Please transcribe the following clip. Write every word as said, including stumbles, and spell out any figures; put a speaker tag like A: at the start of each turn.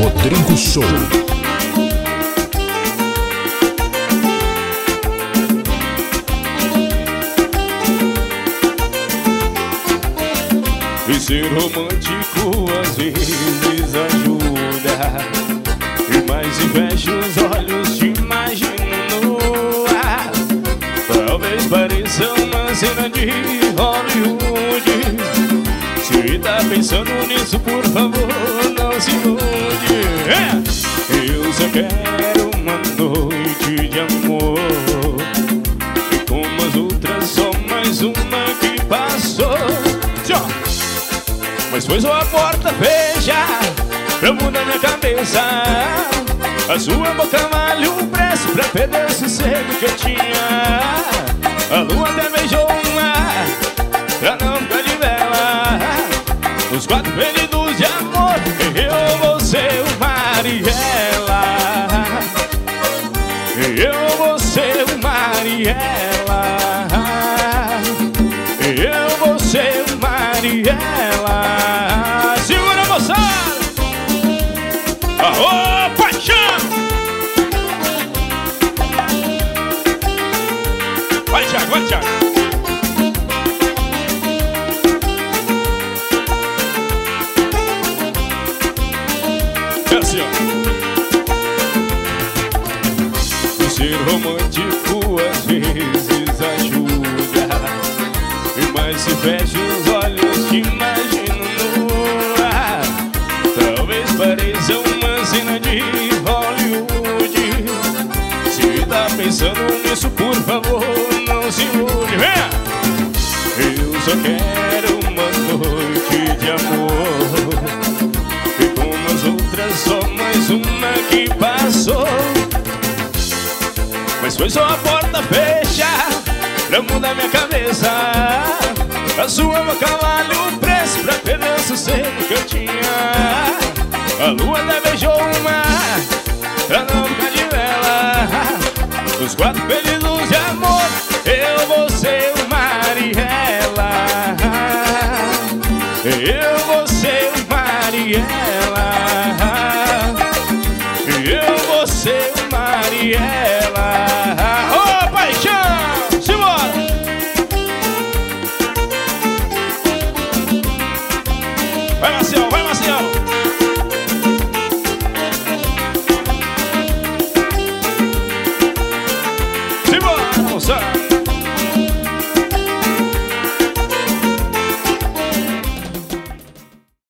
A: Rodrigo Show.
B: E ser romântico às vezes ajuda, e mais se fecha os olhos te imagino nua. Talvez pareça uma cena de Hollywood. Se tá pensando nisso, por favor, não se ilude. É! Eu só quero uma noite de amor, e como as outras, só mais uma que passou. Tchau! Mas foi só a porta fechar pra mudar minha cabeça. A sua boca vale o preço pra perder o sossego que eu tinha. A lua até beijou uma pra não ficar de vela. Os quatro feridos de amor, eu, você, o mar e ela. Eu, você, o mar e ela. Eu, você, o mar e ela. Segura, moçada! Aô, paixão! Vai, Thiago, vai, Thiago! É assim, ó. Ser romântico às vezes ajuda, e mais se fecha os olhos te imagino nua. Talvez pareça uma cena de Hollywood. Se tá pensando nisso, por favor, não se ilude. Venha! Eu só quero uma noite de amor, e como as outras, só mais uma que passou. Mas foi só a porta fechar pra mudar minha cabeça. A sua boca vale o preço pra perder o sossego que eu tinha. A lua até beijou uma pra não ficar de vela. Os quatro feridos de amor, eu, você, o mar e ela. Eu, você, o mar e ela. Eu, você, o mar e ela. Ô, paixão! Simbora! Vai, Marcial, vai, Marcial! Simbora, moçada!